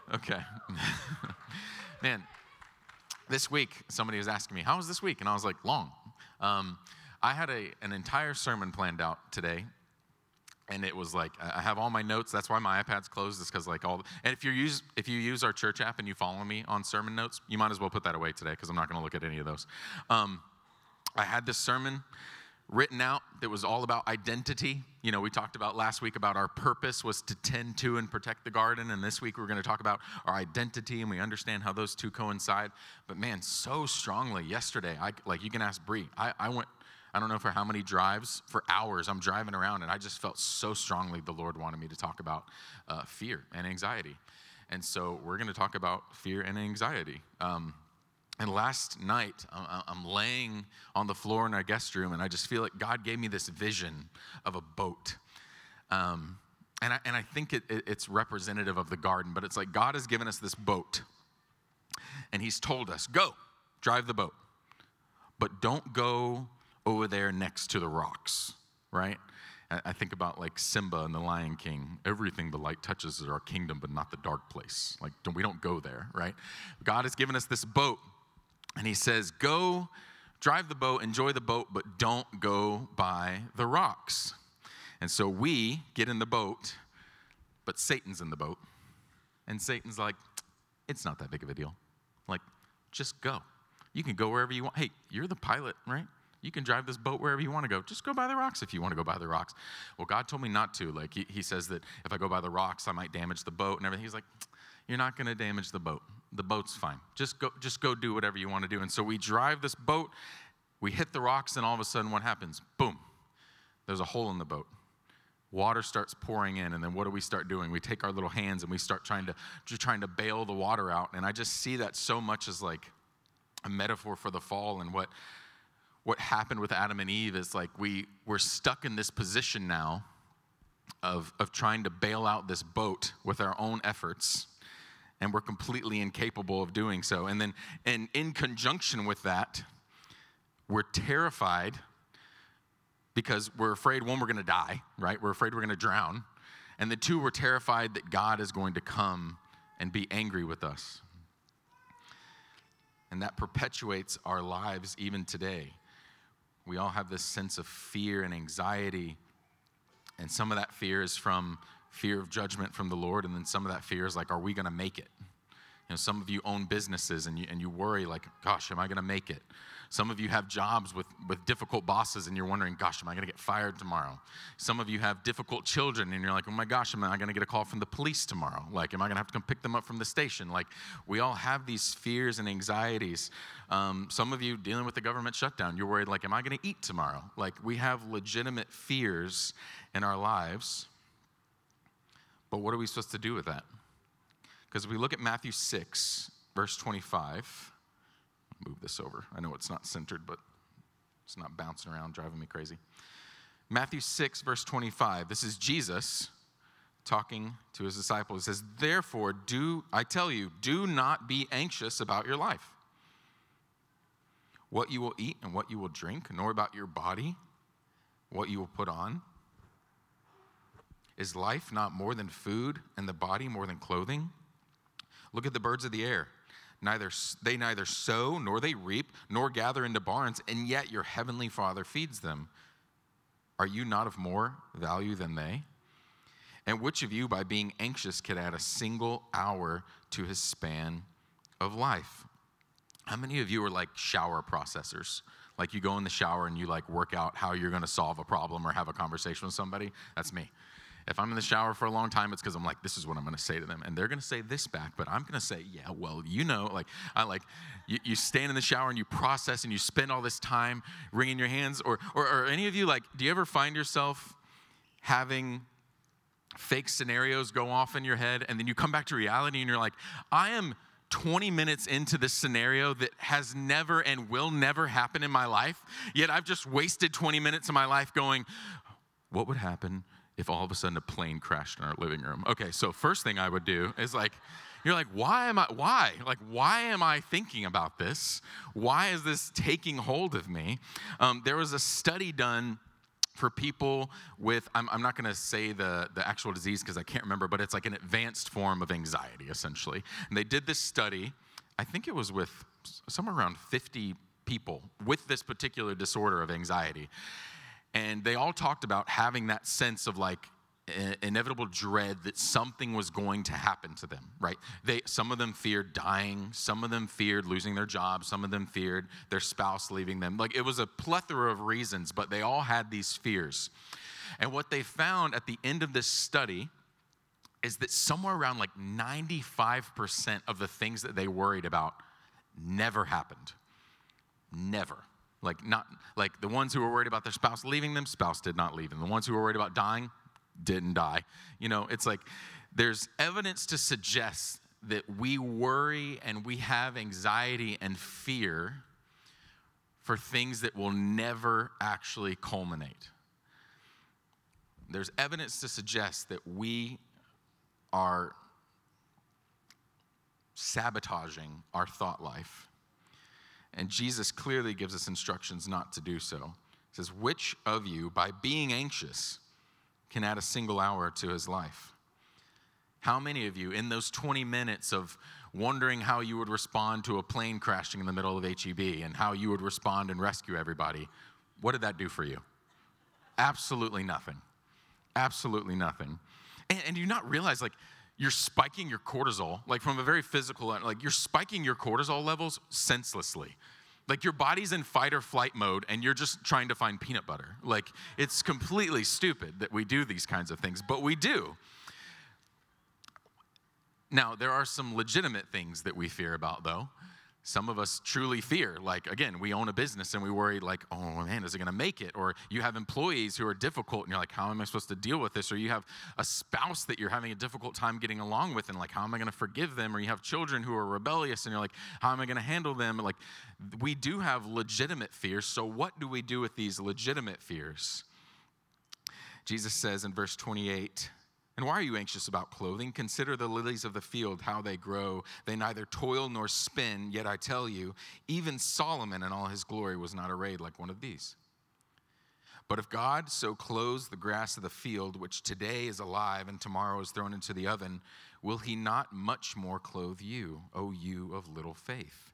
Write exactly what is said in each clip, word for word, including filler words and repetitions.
Okay. Man, this week, somebody was asking me, how was this week? And I was like, long. Um, I had a an entire sermon planned out today. And it was like, I have all my notes. That's why my iPad's closed. It's because like all, and if you use if you use our church app and you follow me on sermon notes, you might as well put that away today because I'm not going to look at any of those. Um, I had this sermon written out that was all about identity. You know, we talked about last week about our purpose was to tend to and protect the garden. And this week we're going to talk about our identity, and we understand how those two coincide. But man, so strongly yesterday, I like you can ask Bree. I, I went, I don't know for how many drives, for hours, I'm driving around, and I just felt so strongly the Lord wanted me to talk about uh, fear and anxiety. And so we're going to talk about fear and anxiety. Um, And last night, I'm laying on the floor in our guest room, and I just feel like God gave me this vision of a boat. Um, and, I, and I think it, it, it's representative of the garden, but it's like God has given us this boat, and he's told us, go, drive the boat, but don't go over there next to the rocks, right? I, I think about like Simba and the Lion King. Everything the light touches is our kingdom, but not the dark place. Like don't, we don't go there, right? God has given us this boat. And he says, go drive the boat, enjoy the boat, but don't go by the rocks. And so we get in the boat, but Satan's in the boat. And Satan's like, it's not that big of a deal. Like, just go. You can go wherever you want. Hey, you're the pilot, right? You can drive this boat wherever you want to go. Just go by the rocks if you want to go by the rocks. Well, God told me not to. Like, he, he says that if I go by the rocks, I might damage the boat and everything. He's like, you're not going to damage the boat. The boat's fine. Just go just go do whatever you want to do. And so we drive this boat, we hit the rocks, and all of a sudden what happens? Boom. There's a hole in the boat. Water starts pouring in, and then what do we start doing? We take our little hands and we start trying to just trying to bail the water out. And I just see that so much as like a metaphor for the fall, and what what happened with Adam and Eve is like we we're stuck in this position now of of trying to bail out this boat with our own efforts. And we're completely incapable of doing so. And then, and in conjunction with that, we're terrified because we're afraid, one, we're going to die, right? We're afraid we're going to drown. And the two, we're terrified that God is going to come and be angry with us. And that perpetuates our lives even today. We all have this sense of fear and anxiety. And some of that fear is from fear of judgment from the Lord, and then some of that fear is like, are we going to make it? You know, some of you own businesses, and you and you worry like, gosh, am I going to make it? Some of you have jobs with, with difficult bosses, and you're wondering, gosh, am I going to get fired tomorrow? Some of you have difficult children, and you're like, oh my gosh, am I going to get a call from the police tomorrow? Like, am I going to have to come pick them up from the station? Like, we all have these fears and anxieties. Um, some of you dealing with the government shutdown, you're worried, like, am I going to eat tomorrow? Like, we have legitimate fears in our lives. But what are we supposed to do with that? Because if we look at Matthew six, verse twenty-five, I'll move this over. I know it's not centered, but it's not bouncing around, driving me crazy. Matthew six, verse twenty-five, this is Jesus talking to his disciples. He says, therefore, do I tell you, do not be anxious about your life, what you will eat and what you will drink, nor about your body, what you will put on. Is life not more than food, and the body more than clothing? Look at the birds of the air. Neither they neither sow, nor they reap, nor gather into barns, and yet your heavenly Father feeds them. Are you not of more value than they? And which of you, by being anxious, could add a single hour to his span of life? How many of you are like shower processors? Like you go in the shower and you like work out how you're going to solve a problem or have a conversation with somebody? That's me. If I'm in the shower for a long time, it's because I'm like, this is what I'm going to say to them. And they're going to say this back, but I'm going to say, yeah, well, you know, like, I like, you, you stand in the shower and you process and you spend all this time wringing your hands. Or, or, or any of you, like, do you ever find yourself having fake scenarios go off in your head and then you come back to reality and you're like, I am twenty minutes into this scenario that has never and will never happen in my life, yet I've just wasted twenty minutes of my life going, what would happen if all of a sudden a plane crashed in our living room? Okay, so first thing I would do is like, you're like, why am I, why? Like, why am I thinking about this? Why is this taking hold of me? Um, there was a study done for people with, I'm, I'm not going to say the, the actual disease because I can't remember, but it's like an advanced form of anxiety, essentially. And they did this study, I think it was with somewhere around fifty people with this particular disorder of anxiety. And they all talked about having that sense of like inevitable dread that something was going to happen to them, right? They, some of them feared dying, some of them feared losing their job, some of them feared their spouse leaving them. Like, it was a plethora of reasons, but they all had these fears. And what they found at the end of this study is that somewhere around like ninety-five percent of the things that they worried about never happened. Never. Like, not like the ones who were worried about their spouse leaving them, spouse did not leave them. The ones who were worried about dying, didn't die. You know, it's like there's evidence to suggest that we worry and we have anxiety and fear for things that will never actually culminate. There's evidence to suggest that we are sabotaging our thought life. And Jesus clearly gives us instructions not to do so. He says, which of you, by being anxious, can add a single hour to his life? How many of you, in those twenty minutes of wondering how you would respond to a plane crashing in the middle of H E B and how you would respond and rescue everybody, what did that do for you? Absolutely nothing. Absolutely nothing. And, and do you not realize, like, you're spiking your cortisol, like from a very physical, like you're spiking your cortisol levels senselessly. Like, your body's in fight or flight mode and you're just trying to find peanut butter. Like, it's completely stupid that we do these kinds of things, but we do. Now, there are some legitimate things that we fear about, though. Some of us truly fear, like, again, we own a business and we worry, like, oh man, is it going to make it? Or you have employees who are difficult and you're like, how am I supposed to deal with this? Or you have a spouse that you're having a difficult time getting along with and like, how am I going to forgive them? Or you have children who are rebellious and you're like, how am I going to handle them? Like, we do have legitimate fears. So what do we do with these legitimate fears? Jesus says in verse twenty-eight, and why are you anxious about clothing? Consider the lilies of the field, how they grow. They neither toil nor spin, yet I tell you, even Solomon in all his glory was not arrayed like one of these. But if God so clothes the grass of the field, which today is alive and tomorrow is thrown into the oven, will he not much more clothe you, O you of little faith?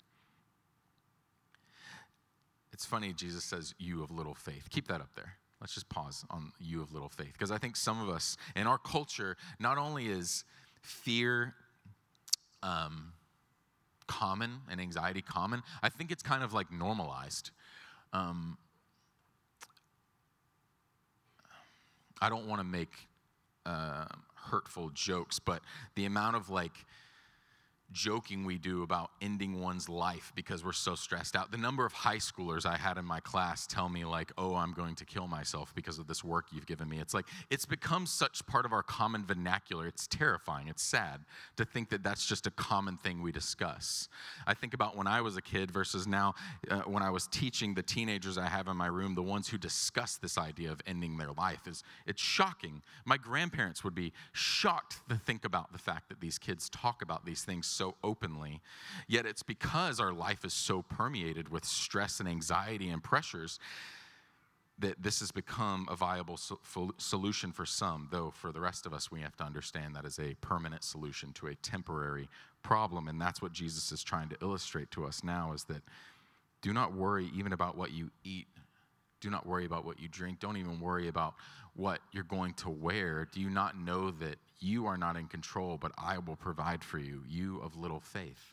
It's funny, Jesus says, you of little faith. Keep that up there. Let's just pause on you of little faith. Because I think some of us, in our culture, not only is fear um, common and anxiety common, I think it's kind of like normalized. Um, I don't want to make uh, hurtful jokes, but the amount of like joking we do about ending one's life because we're so stressed out. The number of high schoolers I had in my class tell me like, oh, I'm going to kill myself because of this work you've given me. It's like, it's become such part of our common vernacular. It's terrifying. It's sad to think that that's just a common thing we discuss. I think about when I was a kid versus now uh, when I was teaching the teenagers I have in my room, the ones who discuss this idea of ending their life. Is it's shocking. My grandparents would be shocked to think about the fact that these kids talk about these things so openly, yet it's because our life is so permeated with stress and anxiety and pressures that this has become a viable so- solution for some, though for the rest of us, we have to understand that is a permanent solution to a temporary problem, and that's what Jesus is trying to illustrate to us now, is that do not worry even about what you eat. Do not worry about what you drink. Don't even worry about what you're going to wear. Do you not know that you are not in control, but I will provide for you, you of little faith?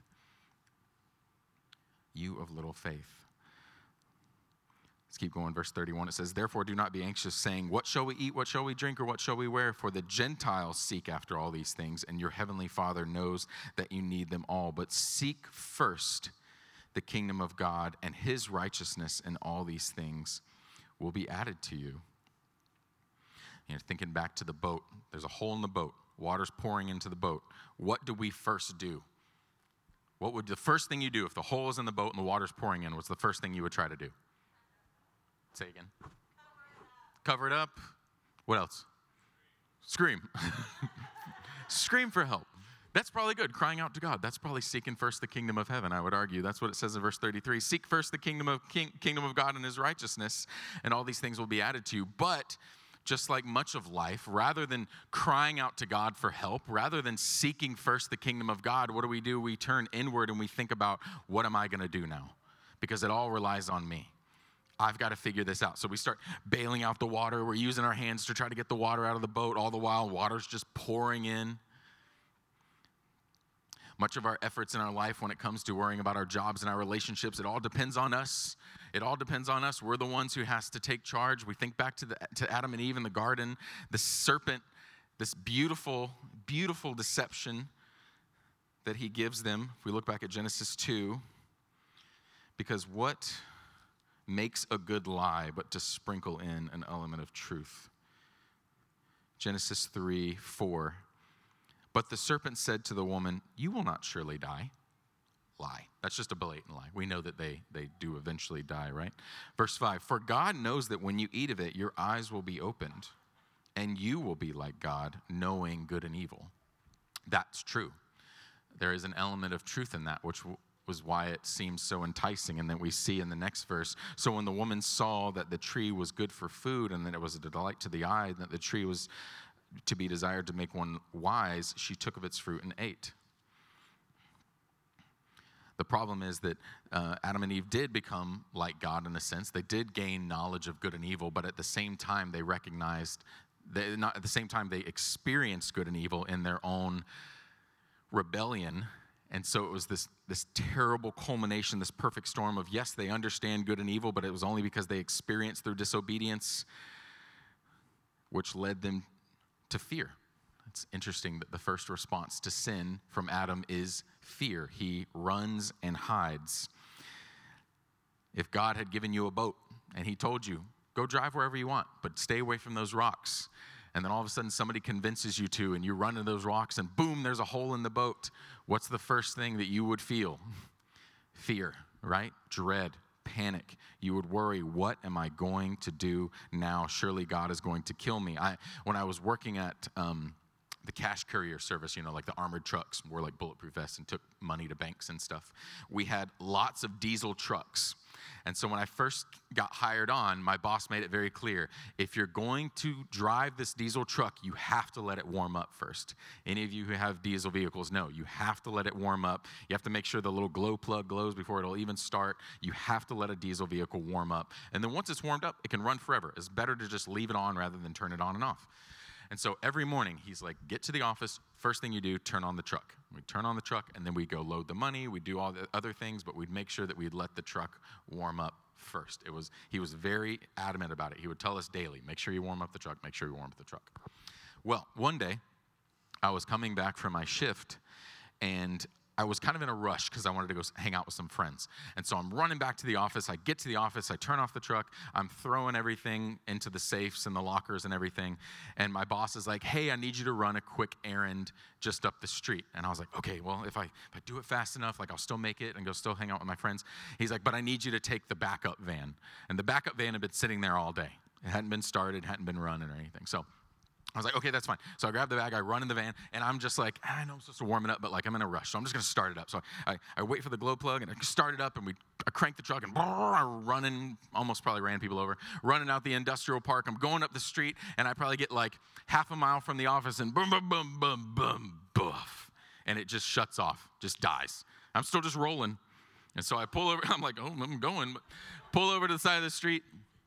You of little faith. Let's keep going. Verse thirty-one, it says, therefore do not be anxious, saying, what shall we eat, what shall we drink, or what shall we wear? For the Gentiles seek after all these things, and your heavenly Father knows that you need them all. But seek first the kingdom of God and his righteousness, and all these things will be added to you. You know, thinking back to the boat, there's a hole in the boat, water's pouring into the boat. What do we first do? What would the first thing you do if the hole is in the boat and the water's pouring in? What's the first thing you would try to do? Say again. Cover it up. What else? Scream. Scream for help. That's probably good, crying out to God. That's probably seeking first the kingdom of heaven, I would argue. That's what it says in verse thirty-three. Seek first the kingdom of king, kingdom of God and his righteousness, and all these things will be added to you. But just like much of life, rather than crying out to God for help, rather than seeking first the kingdom of God, what do we do? We turn inward and we think about, what am I going to do now? Because it all relies on me. I've got to figure this out. So we start bailing out the water. We're using our hands to try to get the water out of the boat. All the while, water's just pouring in. Much of our efforts in our life when it comes to worrying about our jobs and our relationships, it all depends on us. It all depends on us. We're the ones who has to take charge. We think back to, the, to Adam and Eve in the garden, the serpent, this beautiful, beautiful deception that he gives them. If we look back at Genesis two, because what makes a good lie but to sprinkle in an element of truth? Genesis three, four. But the serpent said to the woman, you will not surely die. Lie. That's just a blatant lie. We know that they, they do eventually die, right? Verse five, for God knows that when you eat of it, your eyes will be opened, and you will be like God, knowing good and evil. That's true. There is an element of truth in that, which was why it seems so enticing. And then we see in the next verse, so when the woman saw that the tree was good for food, and that it was a delight to the eye, and that the tree was to be desired to make one wise, she took of its fruit and ate. The problem is that uh, Adam and Eve did become like God in a sense. They did gain knowledge of good and evil, but at the same time they recognized, they, not at the same time they experienced good and evil in their own rebellion. And so it was this, this terrible culmination, this perfect storm of, yes, they understand good and evil, but it was only because they experienced their disobedience, which led them to fear. It's interesting that the first response to sin from Adam is fear. He runs and hides. If God had given you a boat and he told you, go drive wherever you want, but stay away from those rocks, and then all of a sudden somebody convinces you to, and you run into those rocks, and boom, there's a hole in the boat, what's the first thing that you would feel? Fear, right? Dread. Panic. You would worry, what am I going to do now? Surely God is going to kill me. I, when I was working at um, the cash courier service, you know, like the armored trucks, wore like bulletproof vests and took money to banks and stuff, we had lots of diesel trucks. And so when I first got hired on, my boss made it very clear, if you're going to drive this diesel truck, you have to let it warm up first. Any of you who have diesel vehicles know, you have to let it warm up. You have to make sure the little glow plug glows before it'll even start. You have to let a diesel vehicle warm up. And then once it's warmed up, it can run forever. It's better to just leave it on rather than turn it on and off. And so every morning, he's like, get to the office. First thing you do, turn on the truck. We turn on the truck, and then we go load the money. We do all the other things, but we'd make sure that we'd let the truck warm up first. It was He was very adamant about it. He would tell us daily, make sure you warm up the truck, make sure you warm up the truck. Well, one day, I was coming back from my shift, and I was kind of in a rush because I wanted to go hang out with some friends. And so I'm running back to the office. I get to the office. I turn off the truck. I'm throwing everything into the safes and the lockers and everything. And my boss is like, hey, I need you to run a quick errand just up the street. And I was like, okay, well, if I if I do it fast enough, like I'll still make it and go still hang out with my friends. He's like, but I need you to take the backup van. And the backup van had been sitting there all day. It hadn't been started, hadn't been running or anything. So I was like, okay, that's fine. So I grab the bag, I run in the van, and I'm just like, I know I'm supposed to warm it up, but like I'm in a rush, so I'm just gonna start it up. So I, I wait for the glow plug, and I start it up, and we I crank the truck, and brrr, running, almost probably ran people over, running out the industrial park. I'm going up the street, and I probably get like half a mile from the office, and boom, boom, boom, boom, boom, boof, and it just shuts off, just dies. I'm still just rolling, and so I pull over. I'm like, oh, I'm going, but pull over to the side of the street.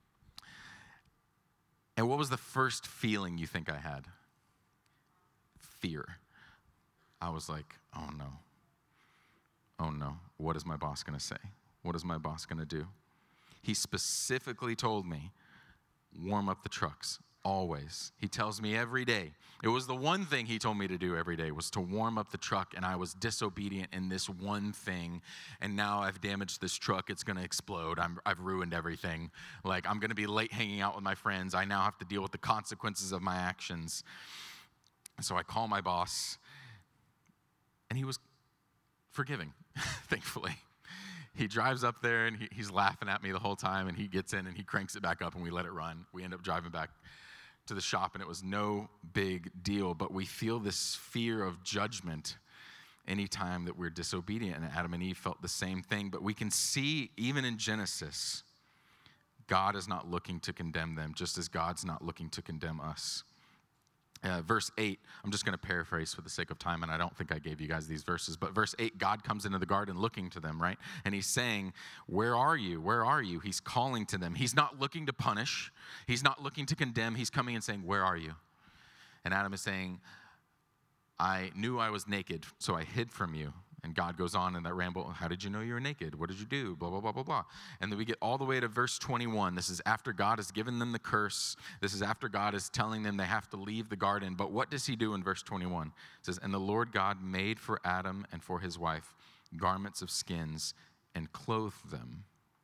And what was the first feeling you think I had? Fear. I was like, oh no. Oh no. What is my boss going to say? What is my boss going to do? He specifically told me, warm up the trucks, always. He tells me every day. It was the one thing he told me to do every day was to warm up the truck, and I was disobedient in this one thing, and now I've damaged this truck. It's going to explode. I'm, I've ruined everything. Like, I'm going to be late hanging out with my friends. I now have to deal with the consequences of my actions. And so I call my boss, and he was forgiving, thankfully. He drives up there, and he, he's laughing at me the whole time, and he gets in, and he cranks it back up, and we let it run. We end up driving back to the shop, and it was no big deal, but we feel this fear of judgment any time that we're disobedient. And Adam and Eve felt the same thing. But we can see, even in Genesis, God is not looking to condemn them, just as God's not looking to condemn us. Uh, verse eight, I'm just going to paraphrase for the sake of time, and I don't think I gave you guys these verses, but verse eight, God comes into the garden looking to them, right? And he's saying, where are you? Where are you? He's calling to them. He's not looking to punish. He's not looking to condemn. He's coming and saying, where are you? And Adam is saying, I knew I was naked, so I hid from you. And God goes on in that ramble, how did you know you were naked? What did you do? Blah, blah, blah, blah, blah. And then we get all the way to verse twenty-one. This is after God has given them the curse. This is after God is telling them they have to leave the garden. But what does he do in verse twenty-one? It says, and the Lord God made for Adam and for his wife garments of skins and clothed them.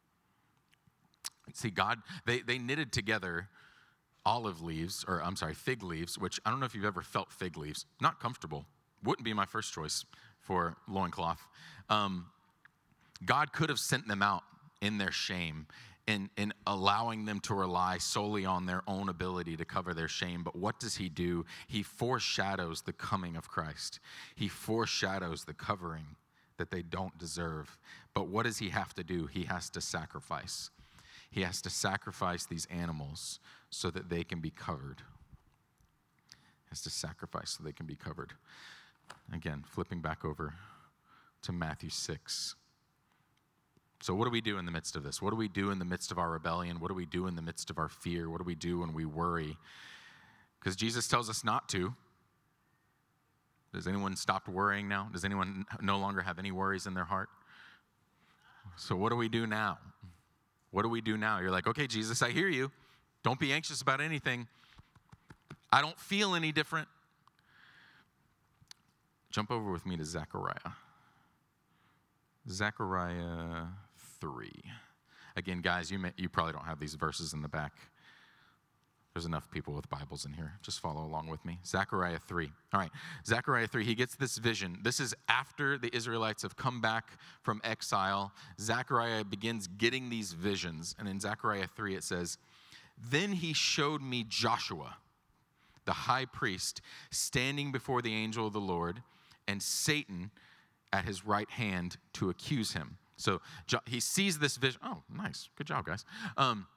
See, God, they, they knitted together olive leaves, or I'm sorry, fig leaves, which I don't know if you've ever felt fig leaves. Not comfortable. Wouldn't be my first choice for loincloth. Um, God could have sent them out in their shame and, and allowing them to rely solely on their own ability to cover their shame. But what does he do? He foreshadows the coming of Christ. He foreshadows the covering that they don't deserve. But what does he have to do? He has to sacrifice. He has to sacrifice these animals so that they can be covered. He has to sacrifice so they can be covered. Again, flipping back over to Matthew six. So what do we do in the midst of this? What do we do in the midst of our rebellion? What do we do in the midst of our fear? What do we do when we worry? Because Jesus tells us not to. Does anyone stop worrying now? Does anyone no longer have any worries in their heart? So what do we do now? What do we do now? You're like, okay, Jesus, I hear you. Don't be anxious about anything. I don't feel any different. Jump over with me to Zechariah. Zechariah three. Again, guys, you may, you probably don't have these verses in the back. There's enough people with Bibles in here. Just follow along with me. Zechariah three. All right, Zechariah three, he gets this vision. This is after the Israelites have come back from exile. Zechariah begins getting these visions. And in Zechariah three, it says, then he showed me Joshua, the high priest, standing before the angel of the Lord, and Satan at his right hand to accuse him. So he sees this vision. Oh, nice. Good job, guys. Um,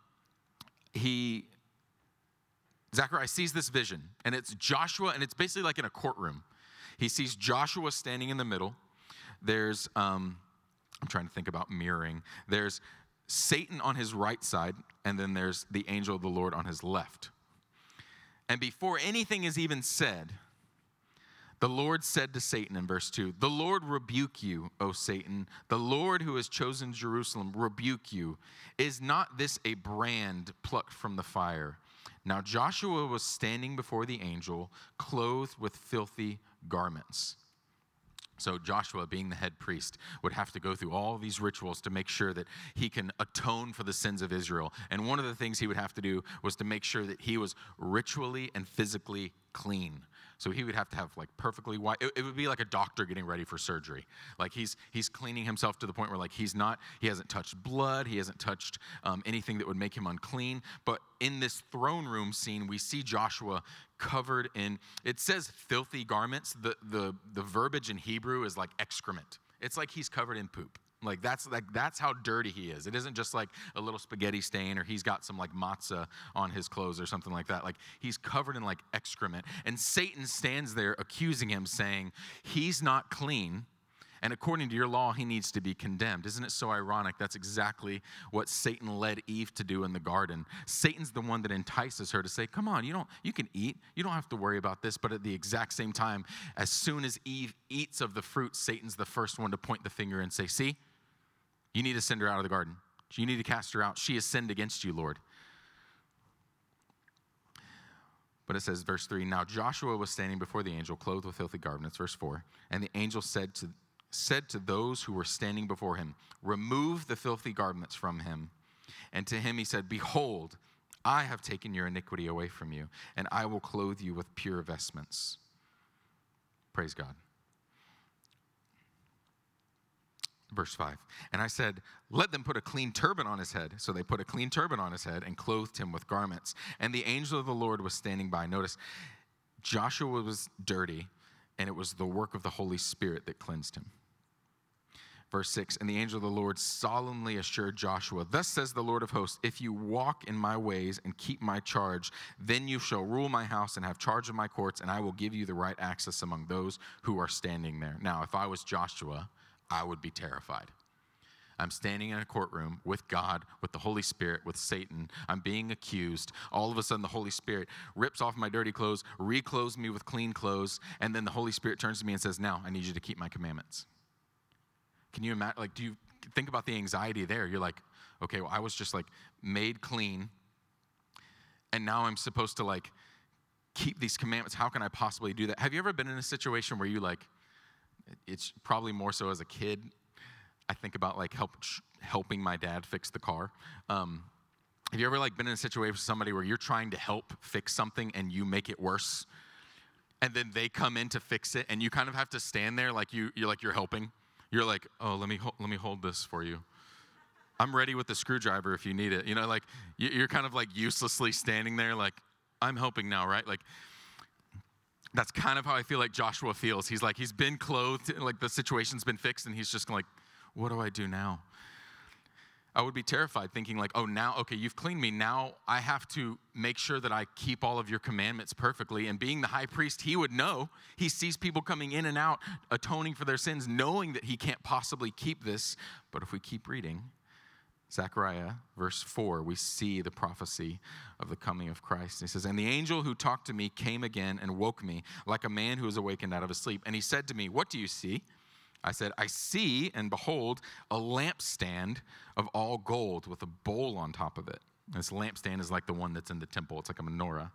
he, Zechariah sees this vision, and it's Joshua, and it's basically like in a courtroom. He sees Joshua standing in the middle. There's, um, I'm trying to think about mirroring. There's Satan on his right side, and then there's the angel of the Lord on his left. And before anything is even said, the Lord said to Satan in verse two, the Lord rebuke you, O Satan. The Lord who has chosen Jerusalem rebuke you. Is not this a brand plucked from the fire? Now Joshua was standing before the angel, clothed with filthy garments. So Joshua, being the head priest, would have to go through all these rituals to make sure that he can atone for the sins of Israel. And one of the things he would have to do was to make sure that he was ritually and physically clean. So he would have to have like perfectly white. It, it would be like a doctor getting ready for surgery. Like he's he's cleaning himself to the point where like he's not, he hasn't touched blood. He hasn't touched um, anything that would make him unclean. But in this throne room scene, we see Joshua covered in, it says filthy garments. The, the, the verbiage in Hebrew is like excrement. It's like he's covered in poop. Like that's like that's how dirty he is. It isn't just like a little spaghetti stain or he's got some like matzah on his clothes or something like that. Like he's covered in like excrement. And Satan stands there accusing him, saying, he's not clean. And according to your law, he needs to be condemned. Isn't it so ironic? That's exactly what Satan led Eve to do in the garden. Satan's the one that entices her to say, come on, you don't, you can eat. You don't have to worry about this. But at the exact same time, as soon as Eve eats of the fruit, Satan's the first one to point the finger and say, see, you need to send her out of the garden. You need to cast her out. She has sinned against you, Lord. But it says, verse three, now Joshua was standing before the angel, clothed with filthy garments, verse four. And the angel said to said to those who were standing before him, remove the filthy garments from him. And to him he said, behold, I have taken your iniquity away from you, and I will clothe you with pure vestments. Praise God. Verse five, and I said, let them put a clean turban on his head. So they put a clean turban on his head and clothed him with garments. And the angel of the Lord was standing by. Notice, Joshua was dirty, and it was the work of the Holy Spirit that cleansed him. Verse six, and the angel of the Lord solemnly assured Joshua, thus says the Lord of hosts, if you walk in my ways and keep my charge, then you shall rule my house and have charge of my courts, and I will give you the right access among those who are standing there. Now, if I was Joshua, I would be terrified. I'm standing in a courtroom with God, with the Holy Spirit, with Satan. I'm being accused. All of a sudden, the Holy Spirit rips off my dirty clothes, reclothes me with clean clothes, and then the Holy Spirit turns to me and says, now, I need you to keep my commandments. Can you imagine, like, do you think about the anxiety there? You're like, okay, well, I was just like made clean, and now I'm supposed to like keep these commandments. How can I possibly do that? Have you ever been in a situation where you like, it's probably more so as a kid. I think about like help, helping my dad fix the car. Um, have you ever like been in a situation with somebody where you're trying to help fix something and you make it worse? And then they come in to fix it, and you kind of have to stand there like you, you're like you're helping. You're like, oh, let me ho- let me hold this for you. I'm ready with the screwdriver if you need it. You know, like you're kind of like uselessly standing there, like I'm helping now, right? Like that's kind of how I feel like Joshua feels. He's like he's been clothed, like the situation's been fixed, and he's just like, what do I do now? I would be terrified thinking like, oh, now, okay, you've cleaned me. Now I have to make sure that I keep all of your commandments perfectly. And being the high priest, he would know. He sees people coming in and out, atoning for their sins, knowing that he can't possibly keep this. But if we keep reading, Zechariah, verse four, we see the prophecy of the coming of Christ. He says, and the angel who talked to me came again and woke me like a man who is awakened out of his sleep. And he said to me, what do you see? I said, I see, and behold, a lampstand of all gold with a bowl on top of it. This lampstand is like the one that's in the temple. It's like a menorah.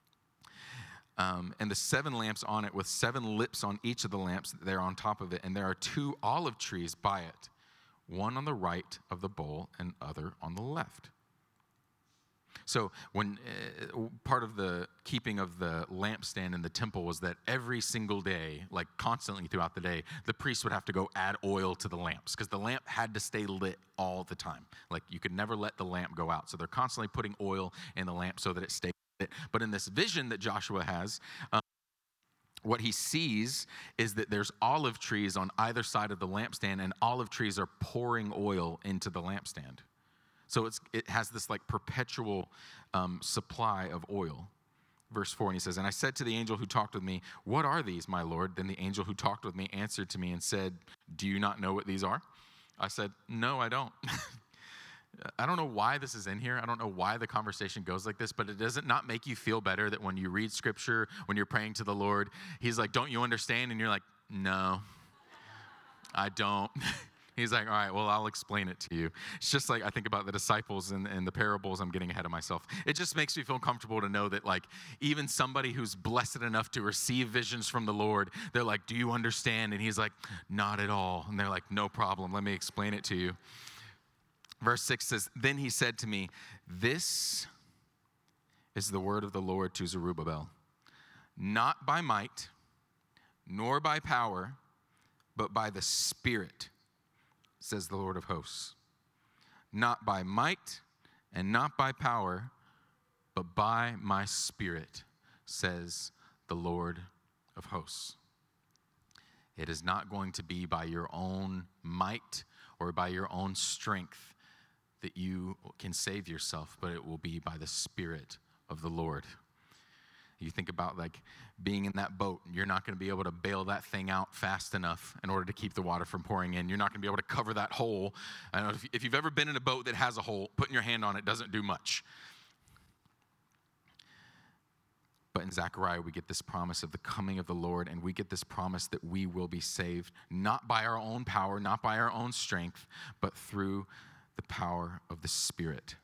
Um, and the seven lamps on it with seven lips on each of the lamps there on top of it. And there are two olive trees by it, one on the right of the bowl and other on the left. So when uh, part of the keeping of the lampstand in the temple was that every single day, like constantly throughout the day, the priest would have to go add oil to the lamps because the lamp had to stay lit all the time. Like you could never let the lamp go out. So they're constantly putting oil in the lamp so that it stays lit. But in this vision that Joshua has, um, what he sees is that there's olive trees on either side of the lampstand, and olive trees are pouring oil into the lampstand. So it's, it has this like perpetual um, supply of oil. Verse four, and he says, and I said to the angel who talked with me, what are these, my Lord? Then the angel who talked with me answered to me and said, do you not know what these are? I said, no, I don't. I don't know why this is in here. I don't know why the conversation goes like this, but it doesn't not make you feel better that when you read scripture, when you're praying to the Lord, he's like, don't you understand? And you're like, no, I don't. He's like, all right, well, I'll explain it to you. It's just like I think about the disciples and, and the parables. I'm getting ahead of myself. It just makes me feel comfortable to know that, like, even somebody who's blessed enough to receive visions from the Lord, they're like, do you understand? And he's like, not at all. And they're like, no problem. Let me explain it to you. Verse six says, then he said to me, this is the word of the Lord to Zerubbabel. Not by might, nor by power, but by the Spirit, says the Lord of hosts. Not by might and not by power, but by my Spirit, says the Lord of hosts. It is not going to be by your own might or by your own strength that you can save yourself, but it will be by the Spirit of the Lord. You think about like being in that boat. You're not going to be able to bail that thing out fast enough in order to keep the water from pouring in. You're not going to be able to cover that hole. I don't know if, if you've ever been in a boat that has a hole, putting your hand on it doesn't do much. But in Zechariah, we get this promise of the coming of the Lord, and we get this promise that we will be saved, not by our own power, not by our own strength, but through the power of the Spirit.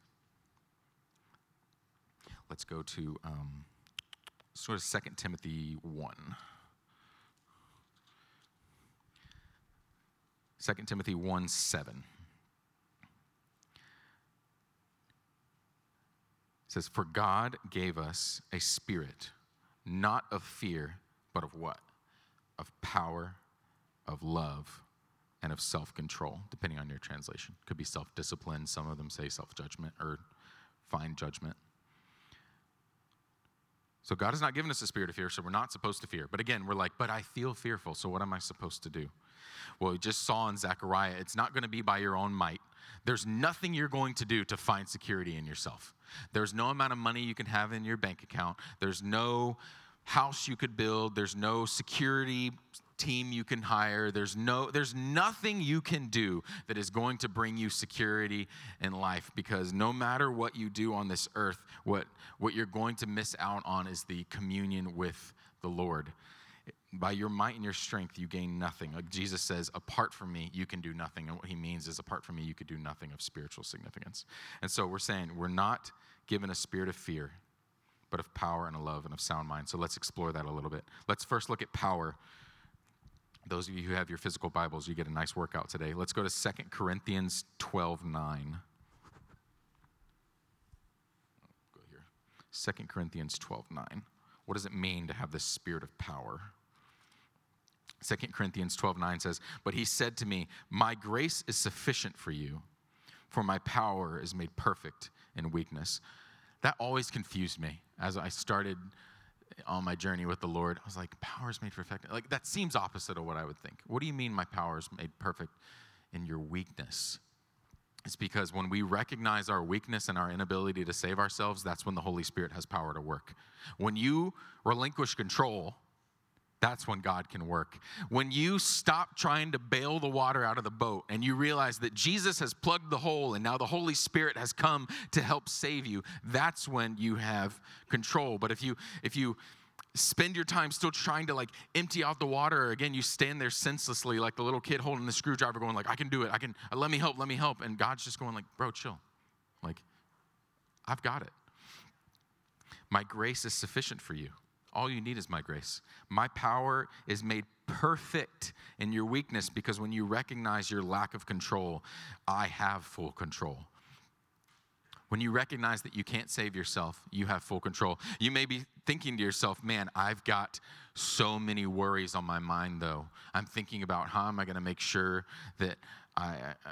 Let's go to... Um, Sort of Second Timothy one. Second Timothy one seven. It says, for God gave us a spirit, not of fear, but of what? Of power, of love, and of self-control, depending on your translation. Could be self-discipline. Some of them say self-judgment or fine judgment. So God has not given us a spirit of fear, so we're not supposed to fear. But again, we're like, but I feel fearful, so what am I supposed to do? Well, we just saw in Zechariah, it's not going to be by your own might. There's nothing you're going to do to find security in yourself. There's no amount of money you can have in your bank account. There's no house you could build. There's no security team you can hire. There's no, there's nothing you can do that is going to bring you security in life, because no matter what you do on this earth, what, what you're going to miss out on is the communion with the Lord. By your might and your strength, you gain nothing. Like Jesus says, apart from me, you can do nothing. And what he means is, apart from me, you could do nothing of spiritual significance. And so we're saying we're not given a spirit of fear, but of power and of love and of sound mind. So let's explore that a little bit. Let's first look at power. Those of you who have your physical Bibles, you get a nice workout today. Let's go to Second Corinthians twelve nine. Go here. Second Corinthians twelve nine. What does it mean to have this spirit of power? Second Corinthians twelve nine says, but he said to me, my grace is sufficient for you, for my power is made perfect in weakness. That always confused me as I started on my journey with the Lord. I was like, power is made perfect. Like, that seems opposite of what I would think. What do you mean my power is made perfect in your weakness? It's because when we recognize our weakness and our inability to save ourselves, that's when the Holy Spirit has power to work. When you relinquish control, that's when God can work. When you stop trying to bail the water out of the boat and you realize that Jesus has plugged the hole and now the Holy Spirit has come to help save you, that's when you have control. But if you if you spend your time still trying to like empty out the water, or again, you stand there senselessly like the little kid holding the screwdriver going like, I can do it. I can, let me help, let me help. And God's just going like, bro, chill. Like, I've got it. My grace is sufficient for you. All you need is my grace. My power is made perfect in your weakness, because when you recognize your lack of control, I have full control. When you recognize that you can't save yourself, you have full control. You may be thinking to yourself, man, I've got so many worries on my mind, though. I'm thinking about how am I going to make sure that I... I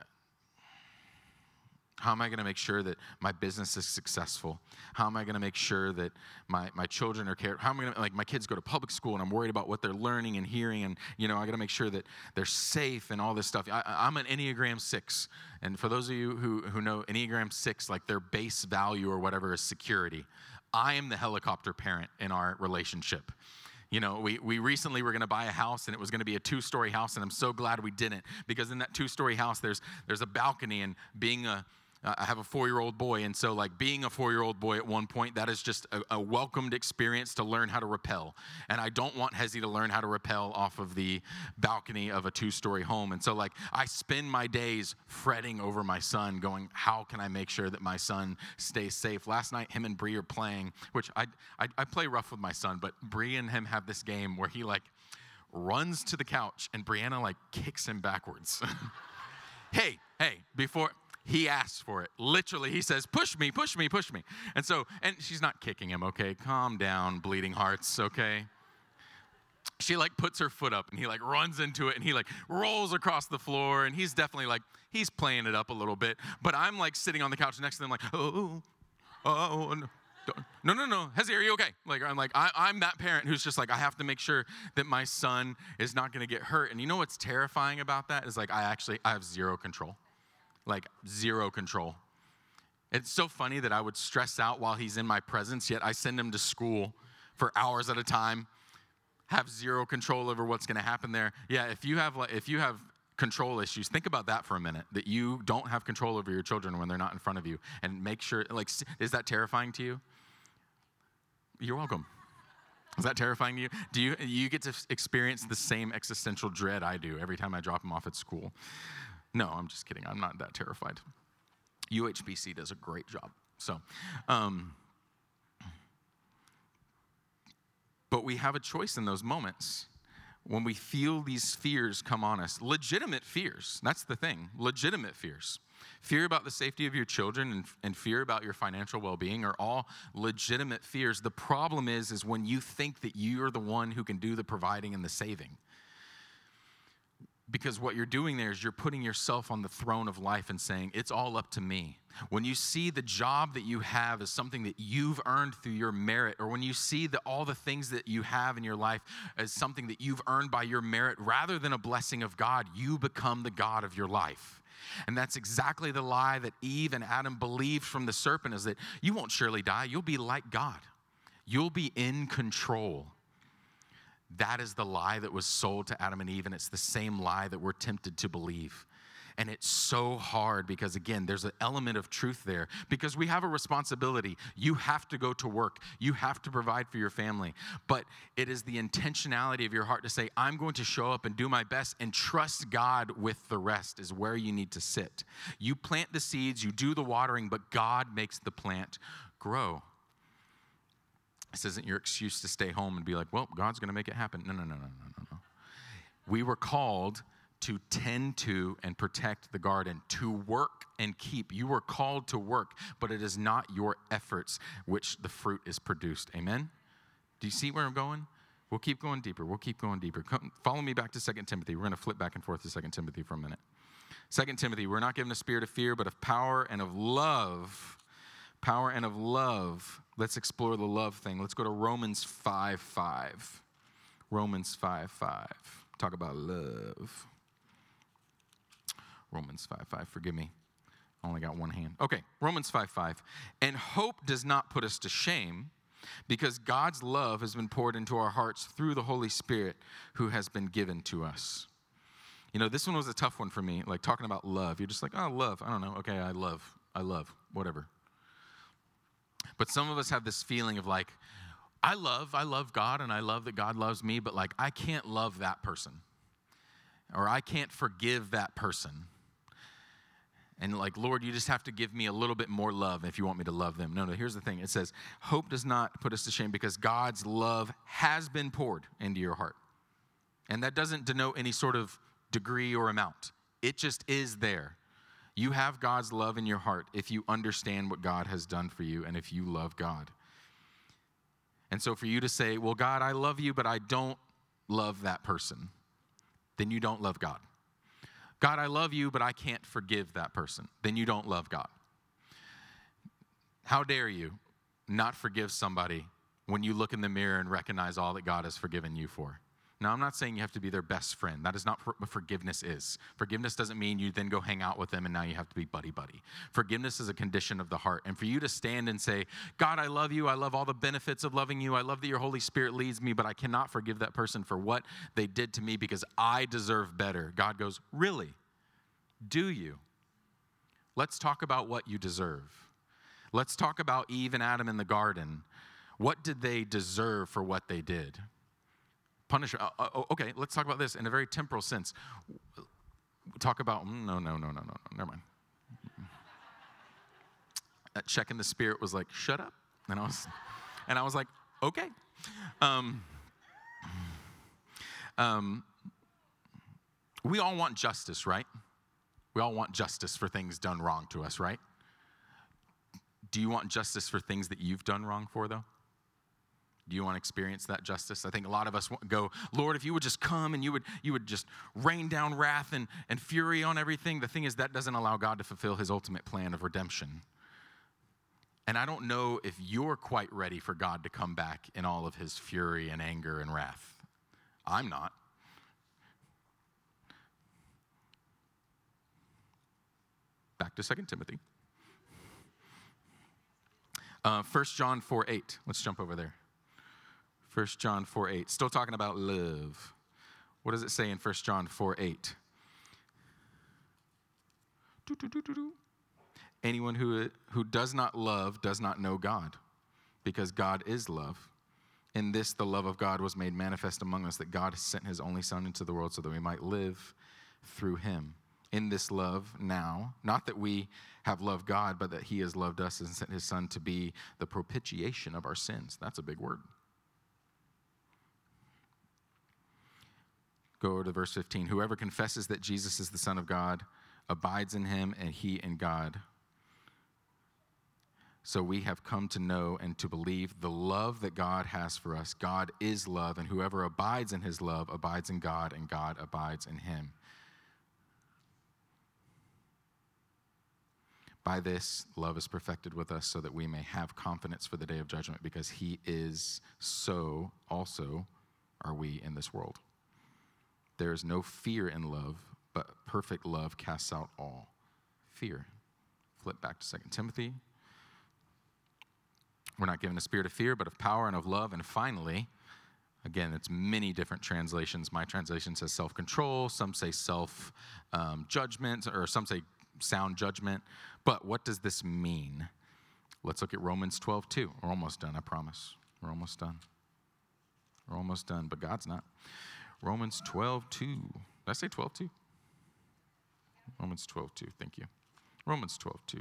How am I going to make sure that my business is successful? How am I going to make sure that my, my children are cared? How am I going to, like, my kids go to public school and I'm worried about what they're learning and hearing, and, you know, I got to make sure that they're safe and all this stuff. I, I'm an Enneagram six. And for those of you who, who know Enneagram six, like their base value or whatever is security. I am the helicopter parent in our relationship. You know, we, we recently were going to buy a house, and it was going to be a two-story house, and I'm so glad we didn't, because in that two-story house, there's there's a balcony, and being a I have a four-year-old boy, and so like being a four-year-old boy at one point, that is just a, a welcomed experience to learn how to rappel. And I don't want Hezi to learn how to rappel off of the balcony of a two-story home. And so like I spend my days fretting over my son, going, how can I make sure that my son stays safe? Last night, him and Bree are playing, which I, I, I play rough with my son, but Bree and him have this game where he like runs to the couch, and Brianna like kicks him backwards. hey, hey, before... He asks for it. Literally, he says, push me, push me, push me. And so, and she's not kicking him, okay? Calm down, bleeding hearts, okay? She like puts her foot up, and he like runs into it, and he like rolls across the floor, and he's definitely like, he's playing it up a little bit. But I'm like sitting on the couch next to them like, oh, oh, no. No, no, no. Hezi, are you okay? Like, I'm like, I, I'm that parent who's just like, I have to make sure that my son is not going to get hurt. And you know what's terrifying about that is like, I actually, I have zero control. Like zero control. It's so funny that I would stress out while he's in my presence, yet I send him to school for hours at a time, have zero control over what's going to happen there. Yeah, if you have if you have control issues, think about that for a minute, that you don't have control over your children when they're not in front of you, and make sure, like, is that terrifying to you? You're welcome. Is that terrifying to you? Do you you get to experience the same existential dread I do every time I drop him off at school? No, I'm just kidding. I'm not that terrified. U H B C does a great job. So, um, but we have a choice in those moments when we feel these fears come on us. Legitimate fears. That's the thing. Legitimate fears. Fear about the safety of your children and, and fear about your financial well-being are all legitimate fears. The problem is, is when you think that you're the one who can do the providing and the saving. Because what you're doing there is you're putting yourself on the throne of life and saying, it's all up to me. When you see the job that you have as something that you've earned through your merit, or when you see that all the things that you have in your life as something that you've earned by your merit, rather than a blessing of God, you become the God of your life. And that's exactly the lie that Eve and Adam believed from the serpent, is that you won't surely die. You'll be like God. You'll be in control. That is the lie that was sold to Adam and Eve, and it's the same lie that we're tempted to believe. And it's so hard because, again, there's an element of truth there because we have a responsibility. You have to go to work. You have to provide for your family. But it is the intentionality of your heart to say, I'm going to show up and do my best and trust God with the rest is where you need to sit. You plant the seeds, you do the watering, but God makes the plant grow. This isn't your excuse to stay home and be like, well, God's going to make it happen. No, no, no, no, no, no, no. We were called to tend to and protect the garden, to work and keep. You were called to work, but it is not your efforts which the fruit is produced. Amen? Do you see where I'm going? We'll keep going deeper. We'll keep going deeper. Come, follow me back to Second Timothy. We're going to flip back and forth to Second Timothy for a minute. Second Timothy, we're not given a spirit of fear, but of power and of love. Power and of love. Let's explore the love thing. Let's go to Romans five five. Romans five five. Talk about love. Romans five five. Forgive me. I only got one hand. Okay, Romans five five. And hope does not put us to shame, because God's love has been poured into our hearts through the Holy Spirit who has been given to us. You know, this one was a tough one for me, like talking about love. You're just like, oh, love. I don't know. Okay, I love. I love. Whatever. But some of us have this feeling of like, I love, I love God, and I love that God loves me, but like, I can't love that person. Or I can't forgive that person. And like, Lord, you just have to give me a little bit more love if you want me to love them. No, no, here's the thing. It says, hope does not put us to shame because God's love has been poured into your heart. And that doesn't denote any sort of degree or amount. It just is there. You have God's love in your heart if you understand what God has done for you and if you love God. And so for you to say, well, God, I love you, but I don't love that person, then you don't love God. God, I love you, but I can't forgive that person. Then you don't love God. How dare you not forgive somebody when you look in the mirror and recognize all that God has forgiven you for? Now, I'm not saying you have to be their best friend. That is not what forgiveness is. Forgiveness doesn't mean you then go hang out with them and now you have to be buddy-buddy. Forgiveness is a condition of the heart. And for you to stand and say, God, I love you. I love all the benefits of loving you. I love that your Holy Spirit leads me, but I cannot forgive that person for what they did to me because I deserve better. God goes, really? Do you? Let's talk about what you deserve. Let's talk about Eve and Adam in the garden. What did they deserve for what they did? Punish. Uh, uh, okay, let's talk about this in a very temporal sense. Talk about, no, no, no, no, no, no, never mind. That check in the spirit was like, shut up. And I was, and I was like, okay. Um, um, we all want justice, right? We all want justice for things done wrong to us, right? Do you want justice for things that you've done wrong for, though? Do you want to experience that justice? I think a lot of us go, Lord, if you would just come and you would you would just rain down wrath and, and fury on everything. The thing is, that doesn't allow God to fulfill his ultimate plan of redemption. And I don't know if you're quite ready for God to come back in all of his fury and anger and wrath. I'm not. Back to Second Timothy. Uh, First John four eight. Let's jump over there. First John four eight. Still talking about love. What does it say in First John four eight? Anyone who, who does not love does not know God, because God is love. In this, the love of God was made manifest among us, that God sent his only Son into the world so that we might live through him. In this love now, not that we have loved God, but that he has loved us and sent his Son to be the propitiation of our sins. That's a big word. Go over to verse fifteen. Whoever confesses that Jesus is the Son of God abides in him and he in God. So we have come to know and to believe the love that God has for us. God is love, and whoever abides in his love abides in God, and God abides in him. By this, love is perfected with us so that we may have confidence for the day of judgment, because he is, so also are we in this world. There is no fear in love, but perfect love casts out all fear. Flip back to Second Timothy. We're not given a spirit of fear, but of power and of love. And finally, again, it's many different translations. My translation says self-control. Some say self-judgment, um, or some say sound judgment. But what does this mean? Let's look at Romans twelve two. We're almost done, I promise. We're almost done. We're almost done, but God's not. Romans twelve two. Did I say twelve two? Romans twelve two, thank you. Romans twelve two.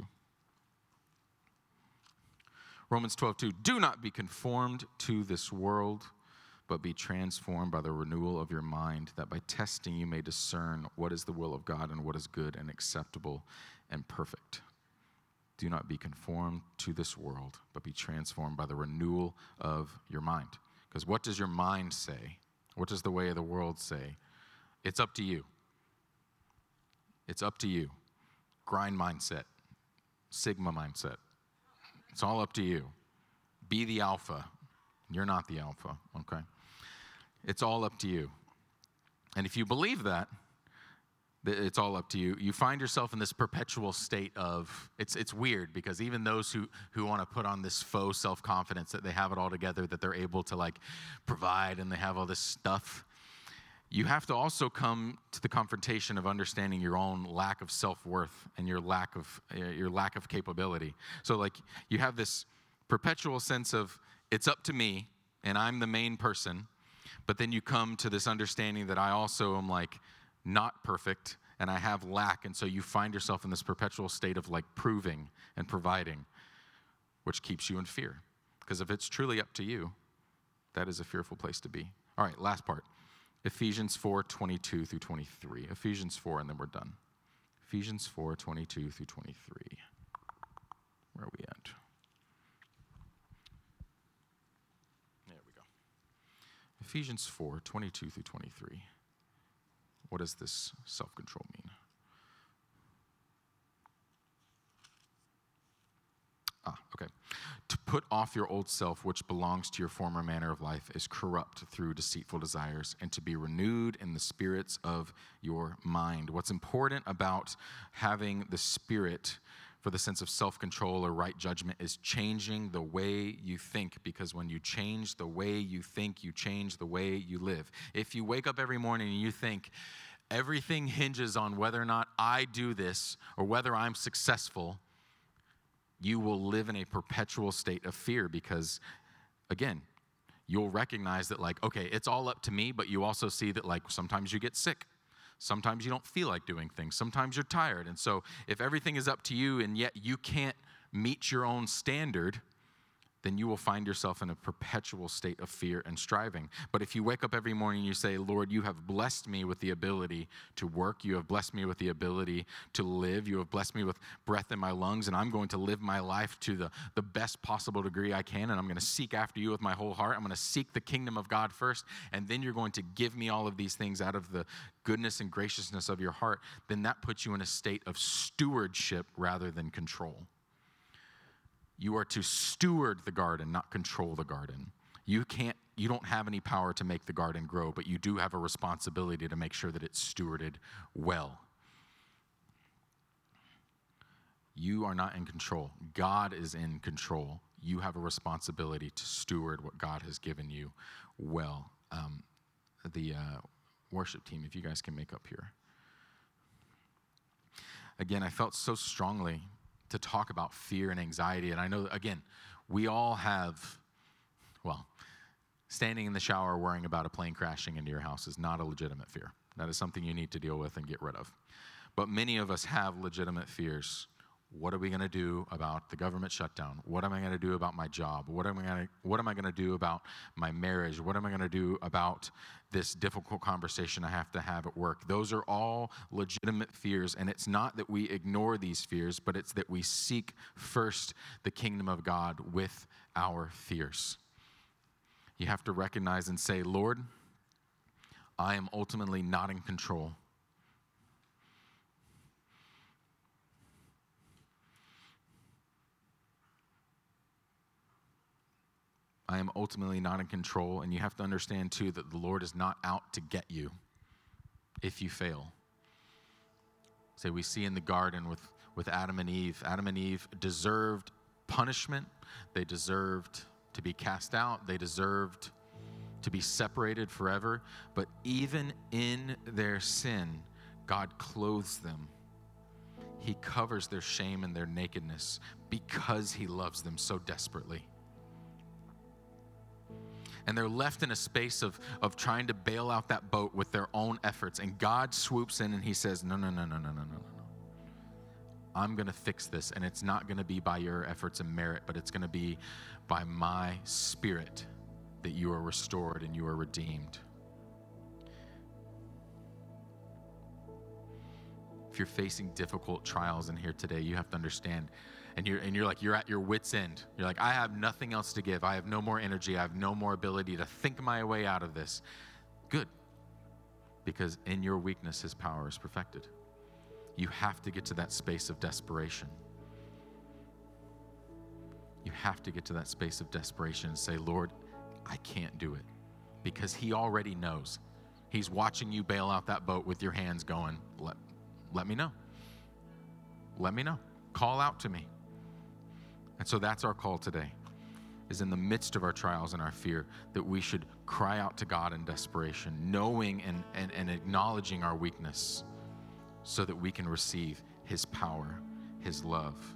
Romans twelve two. Do not be conformed to this world, but be transformed by the renewal of your mind, that by testing you may discern what is the will of God and what is good and acceptable and perfect. Do not be conformed to this world, but be transformed by the renewal of your mind. Because what does your mind say? What does the way of the world say? It's up to you. It's up to you. Grind mindset, Sigma mindset. It's all up to you. Be the alpha. You're not the alpha, okay? It's all up to you. And if you believe that, that it's all up to you, you find yourself in this perpetual state of, it's it's weird, because even those who, who want to put on this faux self-confidence that they have it all together, that they're able to like provide and they have all this stuff, you have to also come to the confrontation of understanding your own lack of self-worth and your lack of uh, your lack of capability. So like you have this perpetual sense of it's up to me and I'm the main person, but then you come to this understanding that I also am like not perfect and I have lack, and so you find yourself in this perpetual state of like proving and providing, which keeps you in fear. Because if it's truly up to you, that is a fearful place to be. All right, last part. Ephesians four twenty-two through twenty-three. Ephesians four, and then we're done. Ephesians four twenty-two through twenty-three. Where are we at? There we go. Ephesians four twenty-two through twenty-three. What does this self-control mean? Ah, okay. To put off your old self, which belongs to your former manner of life, is corrupt through deceitful desires, and to be renewed in the spirits of your mind. What's important about having the spirit for the sense of self-control or right judgment is changing the way you think, because when you change the way you think, you change the way you live. If you wake up every morning and you think, everything hinges on whether or not I do this or whether I'm successful, you will live in a perpetual state of fear, because, again, you'll recognize that, like, okay, it's all up to me, but you also see that, like, sometimes you get sick. Sometimes you don't feel like doing things. Sometimes you're tired. And so if everything is up to you and yet you can't meet your own standard, then you will find yourself in a perpetual state of fear and striving. But if you wake up every morning and you say, Lord, you have blessed me with the ability to work. You have blessed me with the ability to live. You have blessed me with breath in my lungs, and I'm going to live my life to the, the best possible degree I can, and I'm going to seek after you with my whole heart. I'm going to seek the kingdom of God first, and then you're going to give me all of these things out of the goodness and graciousness of your heart. Then that puts you in a state of stewardship rather than control. You are to steward the garden, not control the garden. You can't, you don't have any power to make the garden grow, but you do have a responsibility to make sure that it's stewarded well. You are not in control. God is in control. You have a responsibility to steward what God has given you well. Um, the uh, worship team, if you guys can make up here. Again, I felt so strongly to talk about fear and anxiety. And I know, again, we all have, well, standing in the shower worrying about a plane crashing into your house is not a legitimate fear. That is something you need to deal with and get rid of. But many of us have legitimate fears. What are we going to do about the government shutdown? What am I going to do about my job? What am I going to, what am I going to do about my marriage? What am I going to do about this difficult conversation I have to have at work? Those are all legitimate fears, and it's not that we ignore these fears, but it's that we seek first the kingdom of God with our fears. You have to recognize and say, Lord, I am ultimately not in control. I am ultimately not in control. And you have to understand, too, that the Lord is not out to get you if you fail. Say, we see in the garden with, with Adam and Eve. Adam and Eve deserved punishment. They deserved to be cast out. They deserved to be separated forever. But even in their sin, God clothes them. He covers their shame and their nakedness because he loves them so desperately. And they're left in a space of, of trying to bail out that boat with their own efforts. And God swoops in and he says, no, no, no, no, no, no, no, no. I'm going to fix this. And it's not going to be by your efforts and merit, but it's going to be by my Spirit that you are restored and you are redeemed. If you're facing difficult trials in here today, you have to understand, and you're and you're like, you're at your wit's end. You're like, I have nothing else to give. I have no more energy. I have no more ability to think my way out of this. Good. Because in your weakness, his power is perfected. You have to get to that space of desperation. You have to get to that space of desperation and say, Lord, I can't do it. Because he already knows. He's watching you bail out that boat with your hands going, let Let me know. Let me know. Call out to me. And so that's our call today, is in the midst of our trials and our fear, that we should cry out to God in desperation, knowing and, and, and acknowledging our weakness so that we can receive his power, his love,